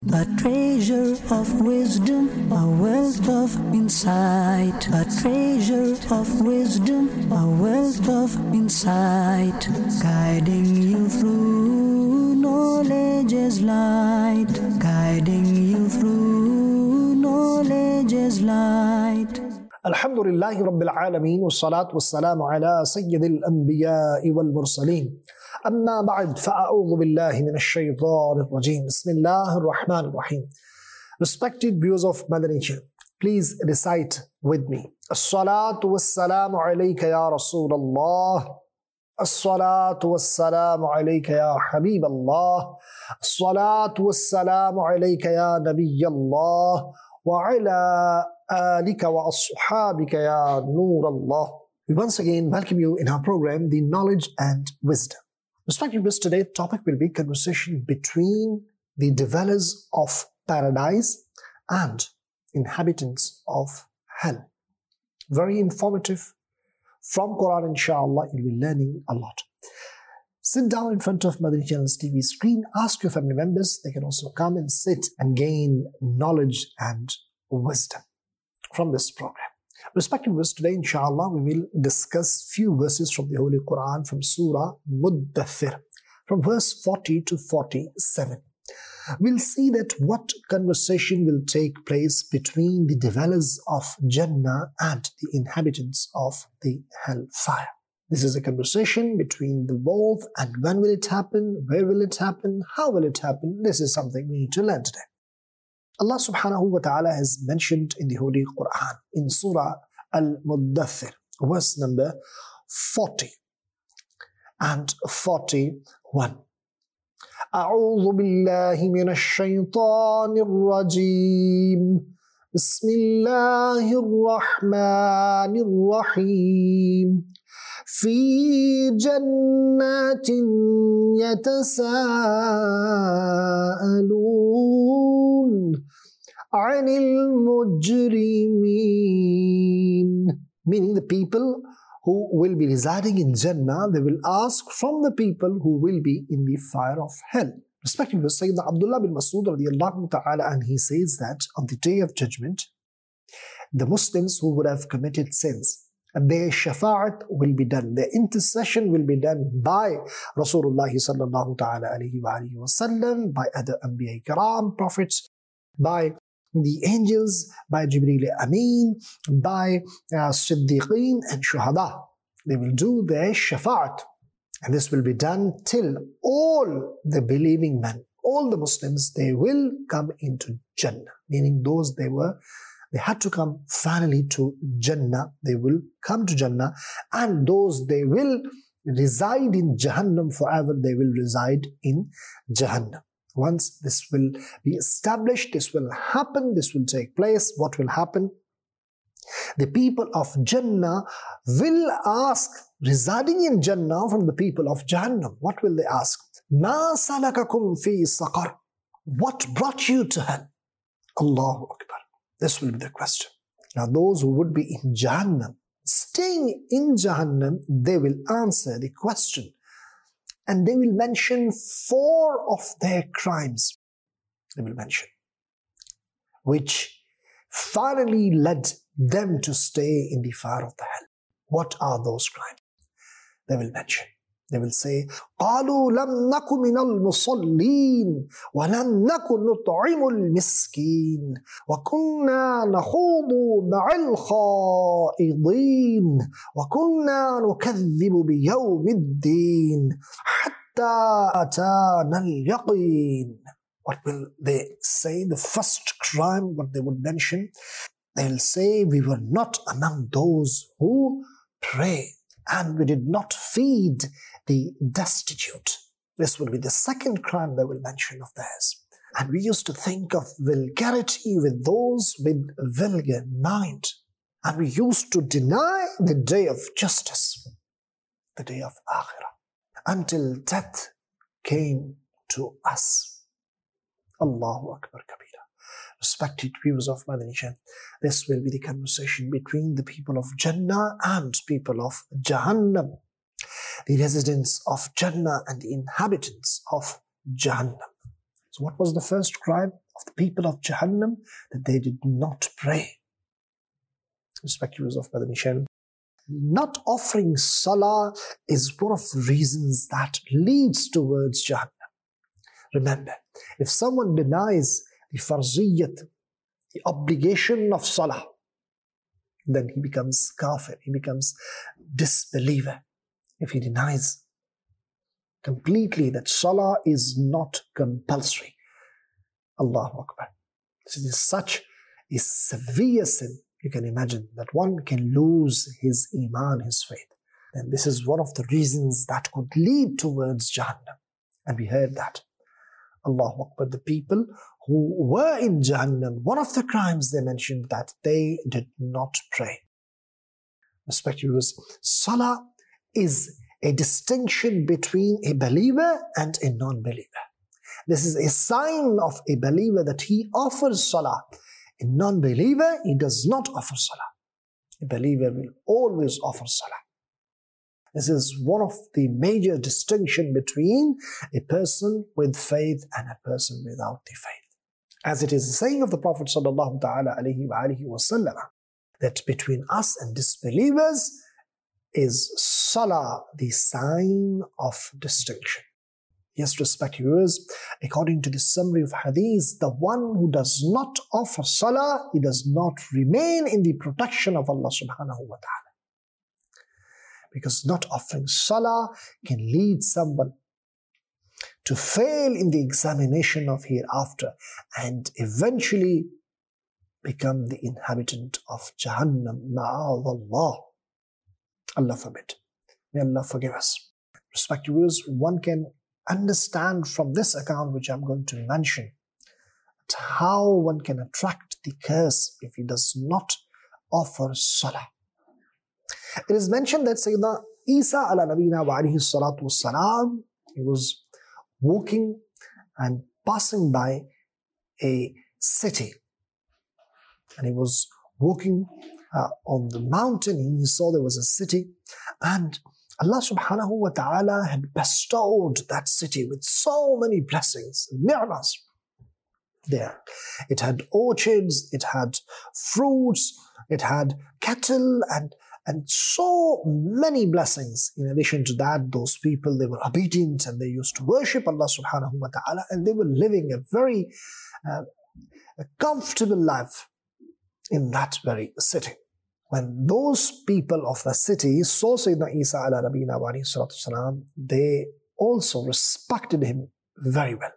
A treasure of wisdom, a wealth of insight. A treasure of wisdom, a wealth of insight. Guiding you through knowledge is light. Guiding you through knowledge is light. Alhamdulillahi Rabbil Alameen, wassalatu wassalamu ala sayyidil anbiya'i wal mursaleen. أما بعد فأعوذ بالله من الشيطان الرجيم بسم الله الرحمن الرحيم. Respected viewers of Madani Channel, please recite with me. الصلاة والسلام عليك يا رسول الله. الصلاة والسلام عليك يا حبيب الله. الصلاة والسلام عليك يا نبي الله وعلى آلك وأصحابك يا نور الله. We once again welcome you in our program, The Knowledge and Wisdom. Respected viewers, today's topic will be conversation between the dwellers of paradise and inhabitants of hell. Very informative. From Quran, inshallah, you'll be learning a lot. Sit down in front of Madani Channel's TV screen, ask your family members. They can also come and sit and gain knowledge and wisdom from this program. Respected viewers, today, inshallah, we will discuss few verses from the Holy Quran from Surah Muddathir, from verse 40 to 47. We'll see that what conversation will take place between the dwellers of Jannah and the inhabitants of the hellfire. This is a conversation between the both, and when will it happen, where will it happen, how will it happen? This is something we need to learn today. Allah subhanahu wa ta'ala has mentioned in the Holy Quran, in Surah Al-Muddathir, verse number 40 and 41. أعوذ بالله من الشيطان الرجيم بسم الله الرحمن الرحيم في جنات يتساءلون عن المجرمين. Meaning the people who will be residing in Jannah, they will ask from the people who will be in the fire of hell. Respectively, Sayyidina Abdullah bin Masud radiyallahu ta'ala, and he says that on the day of judgment, the Muslims who would have committed sins, their shafa'at will be done, their intercession will be done by Rasulullah sallallahu ta'ala alayhi wa alihi wa sallam, by other Anbiya Kiram, prophets, by the angels, by Jibreel Ameen, by Siddiqeen and Shuhada. They will do their shafa'at, and this will be done till all the believing men, all the Muslims, they will come into Jannah, meaning those they had to come finally to Jannah, they will come to Jannah, and those they will reside in Jahannam forever, they will reside in Jahannam. Once this will be established, this will happen, this will take place, what will happen? The people of Jannah will ask, residing in Jannah, from the people of Jahannam. What will they ask? مَا سَلَكَكُمْ فِي سَقَرٍ? What brought you to hell? Allahu Akbar. This will be the question. Now those who would be in Jahannam, staying in Jahannam, they will answer the question. And they will mention 4 of their crimes. They will mention, which finally led them to stay in the fire of the hell. What are those crimes? They will mention. They will say, قَالُوا لَمْ نَكُ مِنَ الْمُصَلِّينَ وَلَمْ نَكُ نُطْعِمُ الْمِسْكِينَ وَكُنَّا نَخُوضُ مَعَ الْخَائِضِينَ وَكُنَّا نُكَذِّبُ بِيَوْمِ الدِّينِ حَتَّى أَتَانَا الْيَقِينَ. What will they say? The first crime, what they would mention, they will say, we were not among those who pray, and we did not feed the destitute. This will be the second crime they will mention of theirs. And we used to think of vulgarity with those with vulgar mind. And we used to deny the day of justice, the day of Akhirah, until death came to us. Allahu Akbar Kabira. Respected viewers of Madani Channel, this will be the conversation between the people of Jannah and people of Jahannam, the residents of Jannah and the inhabitants of Jahannam. So what was the first crime? of the people of Jahannam that they did not pray. Respected of Madani Shan, not offering salah is one of the reasons that leads towards Jahannam. Remember, if someone denies the farziyyat, the obligation of salah, then he becomes kafir, he becomes disbeliever. If he denies completely that salah is not compulsory. Allahu Akbar. This is such a severe sin. You can imagine that one can lose his iman, his faith. And this is one of the reasons that could lead towards Jahannam. And we heard that. Allahu Akbar. The people who were in Jahannam, one of the crimes they mentioned that they did not pray. Respected viewers, salah is a distinction between a believer and a non-believer. This is a sign of a believer that he offers salah. A non-believer, he does not offer salah. A believer will always offer salah. This is one of the major distinctions between a person with faith and a person without the faith. As it is the saying of the Prophet ﷺ, that between us and disbelievers is salah, the sign of distinction. Yes, respected viewers, according to the summary of hadith, the one who does not offer salah, he does not remain in the protection of Allah subhanahu wa ta'ala. Because not offering salah can lead someone to fail in the examination of hereafter and eventually become the inhabitant of Jahannam. Ma'adallah. Allah forbid. May Allah forgive us. Respected viewers, one can understand from this account which I'm going to mention how one can attract the curse if he does not offer salah. It is mentioned that Sayyidina Isa ala nabina wa alayhi salatu wassalam, he was walking and passing by a city, and he was walking on the mountain, and he saw there was a city, and Allah subhanahu wa ta'ala had bestowed that city with so many blessings, ni'mas there. It had orchards, it had fruits, it had cattle, and so many blessings. In addition to that, those people, they were obedient and they used to worship Allah subhanahu wa ta'ala, and they were living a very comfortable life in that very city. When those people of the city saw Sayyidina Isa ala nabina wa alayhi salatu wasalam, they also respected him very well.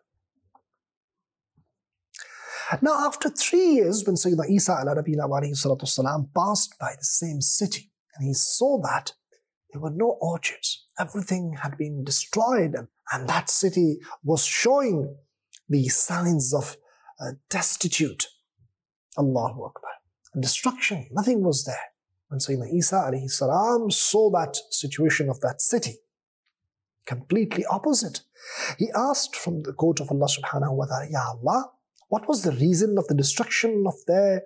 Now, after 3 years, when Sayyidina Isa ala nabina wa alayhi salatu wasalam passed by the same city, and he saw that there were no orchards, everything had been destroyed, and that city was showing the signs of destitute. Allahu Akbar. Destruction, nothing was there. When Sayyidina Isa alayhi salam saw that situation of that city, completely opposite, he asked from the court of Allah subhanahu wa ta'ala, Ya Allah, what was the reason of the destruction of their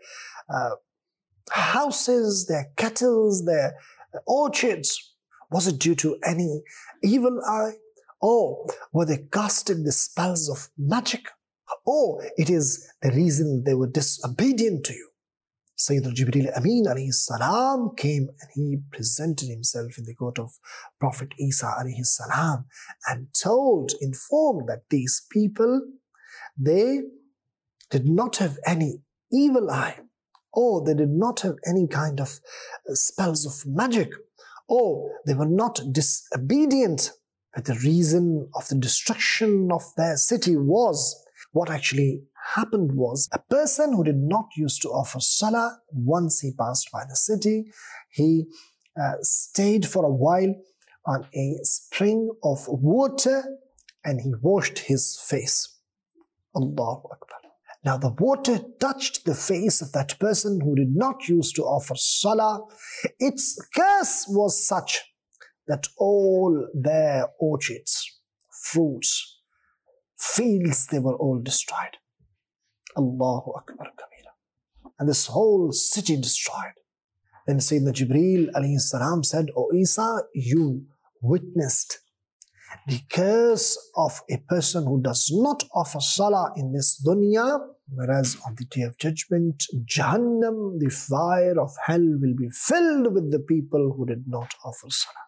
houses, their cattle, their orchards? Was it due to any evil eye? Or were they casting the spells of magic? Or it is the reason they were disobedient to you? Sayyidina Jibreel Amin alayhi salam came and he presented himself in the court of Prophet Isa alayhi salam and informed that these people, they did not have any evil eye, or they did not have any kind of spells of magic, or they were not disobedient. But the reason of the destruction of their city was, what actually happened was, a person who did not used to offer salah, once he passed by the city, he stayed for a while on a spring of water and he washed his face. Allahu Akbar. Now the water touched the face of that person who did not used to offer salah. Its curse was such that all their orchards, fruits, fields, they were all destroyed. Allahu Akbar Kabira. And this whole city destroyed. Then Sayyidina Jibreel alayhi salam said, O Isa, you witnessed the curse of a person who does not offer salah in this dunya, whereas on the day of judgment, Jahannam, the fire of hell, will be filled with the people who did not offer salah.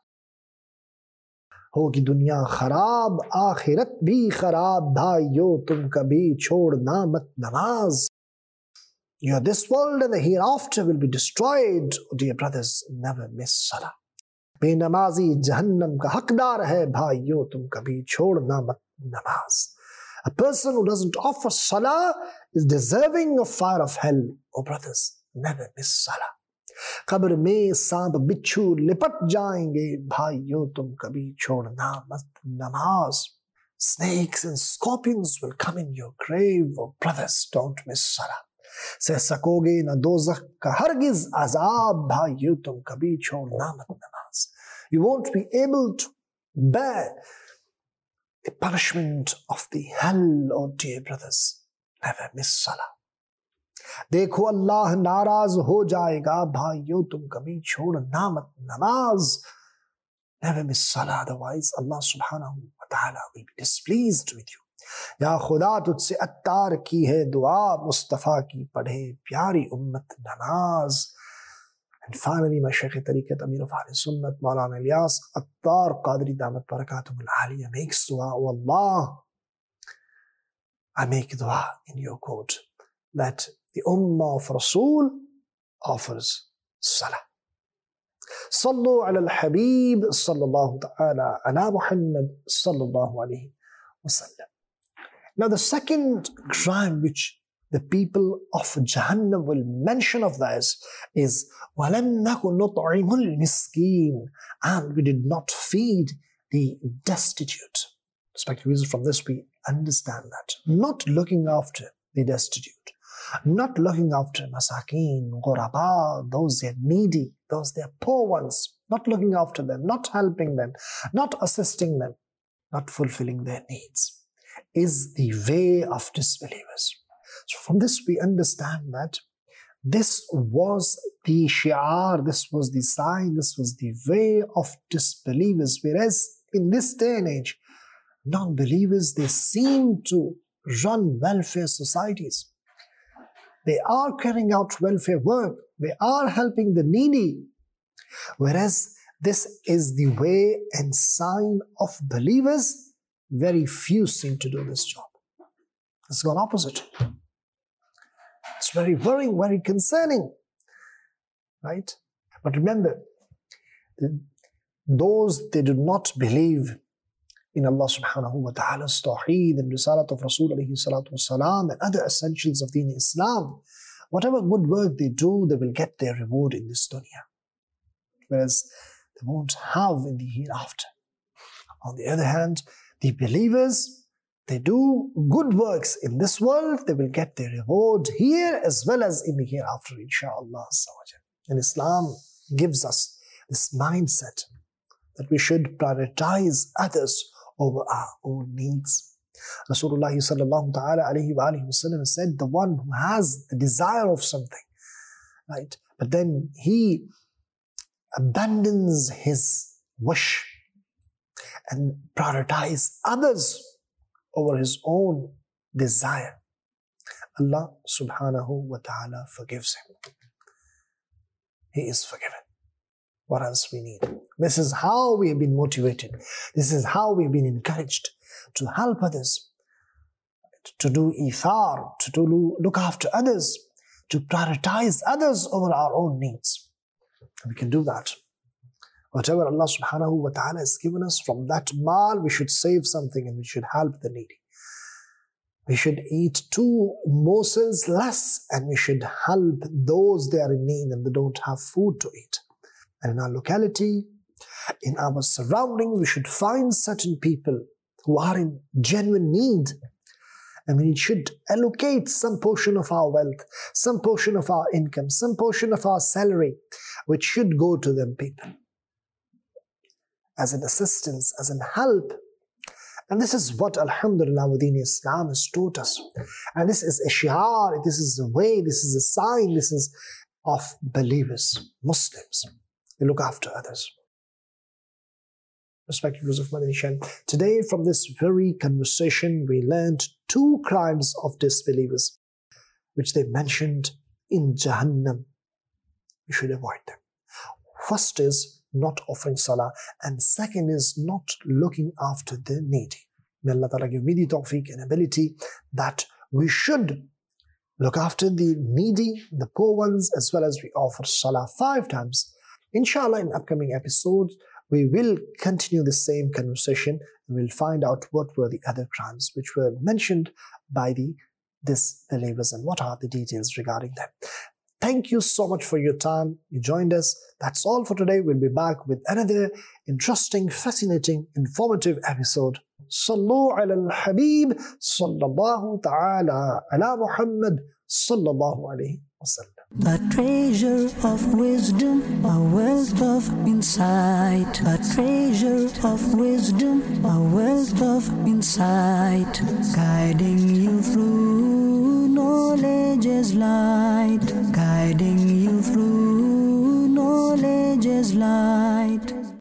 होगी दुनिया खराब आखिरत भी खराब भाइयों तुम कभी छोड़ना मत नमाज. This world and the hereafter will be destroyed. Oh dear brothers, never miss salah. बेनमाजी जहन्नम का हकदार है भाइयों तुम कभी छोड़ना मत नमाज. A person who doesn't offer salah is deserving of fire of hell. Oh brothers, never miss salah. कब्र में सांप बिच्छू लिपट जाएंगे भाइयों तुम कभी छोड़ना मत नमाज. Snakes and scorpions will come in your grave. Oh brothers, don't miss salah. सह सकोगे न दोज़ख का हरगिज अजाब भाइयों तुम कभी छोड़ना मत नमाज. You won't be able to bear the punishment of the hell. Oh dear brothers, never miss salah. देखो अल्लाह नाराज हो जाएगा भाइयों तुम कभी छोड़ना मत नमाज. Never miss salah, otherwise Allah subhanahu wa ta'ala will be displeased with you. या खुदा तुझसे अत्तार की है दुआ मुस्तफ़ा की पढ़े प्यारी उम्मत नमाज. And finally, my Shaykh Tariqat Amir of Ahl Sunnat Maulana Ilyas Attar Qadri Damat Barakatuhum Al-Aliyah makes dua. Oh Allah, I make dua in your court that the Ummah of Rasul offers salah. Sallu ala al-Habib sallallahu ta'ala ala Muhammad sallallahu alayhi wa sallam. Now the second crime which the people of Jahannam will mention of theirs is وَلَمْ نَكُنْ نُطْعِمُ الْمِسْكِينَ, and we did not feed the destitute. Respectively, from this we understand that not looking after the destitute, not looking after masakeen, ghuraba, those they are needy, those they are poor ones, not looking after them, not helping them, not assisting them, not fulfilling their needs, is the way of disbelievers. So from this we understand that this was the shi'ar, this was the sign, this was the way of disbelievers. Whereas in this day and age, non-believers, they seem to run welfare societies. They are carrying out welfare work. They are helping the needy. Whereas this is the way and sign of believers, very few seem to do this job. It's gone opposite. It's very worrying, very concerning. Right? But remember, those they do not believe in Allah subhanahu wa ta'ala's tawheed and risalat of Rasul alayhi salatu wasalam and other essentials of Deen Islam, whatever good work they do, they will get their reward in this dunya. Whereas they won't have in the hereafter. On the other hand, the believers, they do good works in this world, they will get their reward here as well as in the hereafter, inshaAllah. And Islam gives us this mindset that we should prioritize others over our own needs. Rasulullah sallallahu ta'ala alayhi wa sallam said, the one who has the desire of something, right, but then he abandons his wish and prioritize others over his own desire, Allah subhanahu wa ta'ala forgives him. He is forgiven. What else we need? This is how we have been motivated. This is how we have been encouraged to help others, to do ithar, to look after others, to prioritize others over our own needs. We can do that. Whatever Allah subhanahu wa ta'ala has given us, from that mal, we should save something and we should help the needy. We should eat 2 morsels less and we should help those they are in need and they don't have food to eat. And in our locality, in our surroundings, we should find certain people who are in genuine need. And we should allocate some portion of our wealth, some portion of our income, some portion of our salary, which should go to them people as an assistance, as an help. And this is what, alhamdulillah, Deen Islam has taught us. And this is a shi'ar, this is a way, this is a sign, this is of believers, Muslims. They look after others. Respected viewers of Madani Channel, today from this very conversation we learned 2 crimes of disbelievers which they mentioned in Jahannam. We should avoid them. First is not offering salah, and second is not looking after the needy. May Allah Ta'ala give me the tawfiq and ability that we should look after the needy, the poor ones, as well as we offer salah 5 times. Inshallah, in upcoming episodes, we will continue the same conversation and we'll find out what were the other crimes which were mentioned by the disbelievers and what are the details regarding them. Thank you so much for your time. You joined us. That's all for today. We'll be back with another interesting, fascinating, informative episode. Sallu ala al-Habib sallallahu ta'ala ala Muhammad sallallahu alayhi wa sallam. A treasure of wisdom, a wealth of insight. A treasure of wisdom, a wealth of insight. Guiding you through knowledge as light. Guiding you through knowledge as light.